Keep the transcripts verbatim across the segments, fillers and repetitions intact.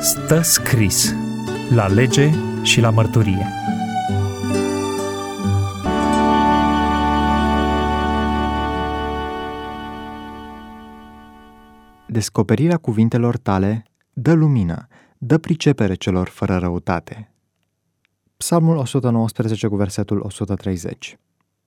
Stă scris la lege și la mărturie. Descoperirea cuvintelor tale dă lumină, dă pricepere celor fără răutate. Psalmul o sută nouăsprezece cu versetul o sută treizeci.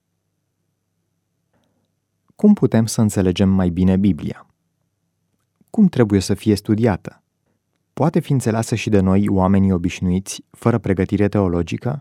Cum putem să înțelegem mai bine Biblia? Cum trebuie să fie studiată? Poate fi înțeleasă și de noi, oamenii obișnuiți, fără pregătire teologică?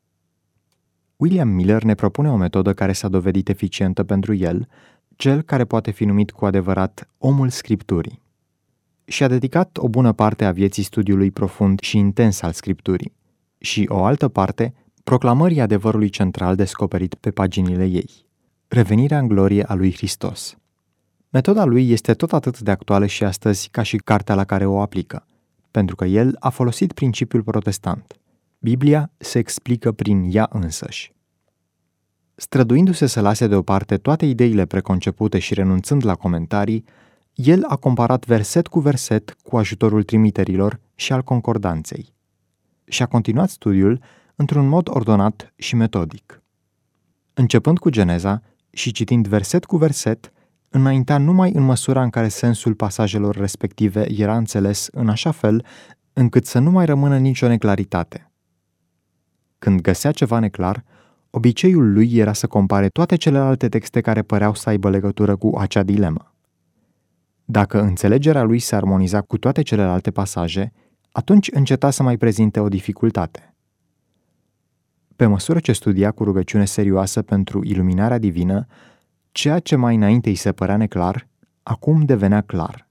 William Miller ne propune o metodă care s-a dovedit eficientă pentru el, cel care poate fi numit cu adevărat omul Scripturii. Și-a dedicat o bună parte a vieții studiului profund și intens al Scripturii și o altă parte proclamării adevărului central descoperit pe paginile ei, revenirea în glorie a lui Hristos. Metoda lui este tot atât de actuală și astăzi ca și cartea la care o aplică, pentru că el a folosit principiul protestant. Biblia se explică prin ea însăși. Străduindu-se să lase deoparte toate ideile preconcepute și renunțând la comentarii, el a comparat verset cu verset cu ajutorul trimiterilor și al concordanței. Și a continuat studiul într-un mod ordonat și metodic. Începând cu Geneza și citind verset cu verset, înaintea numai în măsura în care sensul pasajelor respective era înțeles în așa fel încât să nu mai rămână nicio neclaritate. Când găsea ceva neclar, obiceiul lui era să compare toate celelalte texte care păreau să aibă legătură cu acea dilemă. Dacă înțelegerea lui se armoniza cu toate celelalte pasaje, atunci înceta să mai prezinte o dificultate. Pe măsură ce studia cu rugăciune serioasă pentru iluminarea divină, ceea ce mai înainte îi se părea neclar, acum devenea clar.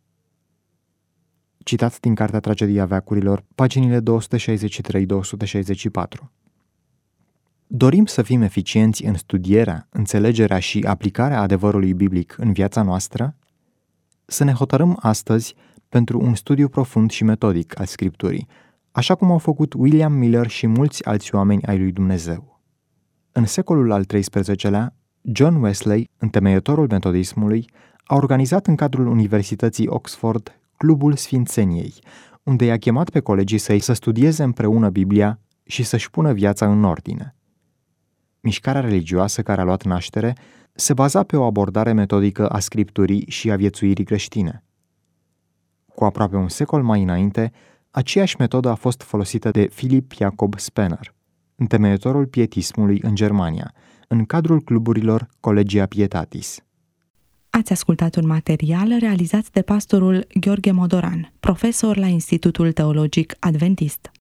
Citat din Cartea Tragedia veacurilor, paginile două sute șaizeci și trei - două sute șaizeci și patru. Dorim să fim eficienți în studierea, înțelegerea și aplicarea adevărului biblic în viața noastră? Să ne hotărâm astăzi pentru un studiu profund și metodic al Scripturii, așa cum au făcut William Miller și mulți alți oameni ai lui Dumnezeu. În secolul al treisprezecelea, John Wesley, întemeiătorul metodismului, a organizat în cadrul Universității Oxford Clubul Sfințeniei, unde i-a chemat pe colegii săi să studieze împreună Biblia și să-și pună viața în ordine. Mișcarea religioasă care a luat naștere se baza pe o abordare metodică a Scripturii și a viețuirii creștine. Cu aproape un secol mai înainte, aceeași metodă a fost folosită de Philip Jacob Spener, întemeiătorul pietismului în Germania, în cadrul cluburilor Collegia Pietatis. Ați ascultat un material realizat de pastorul Gheorghe Modoran, profesor la Institutul Teologic Adventist.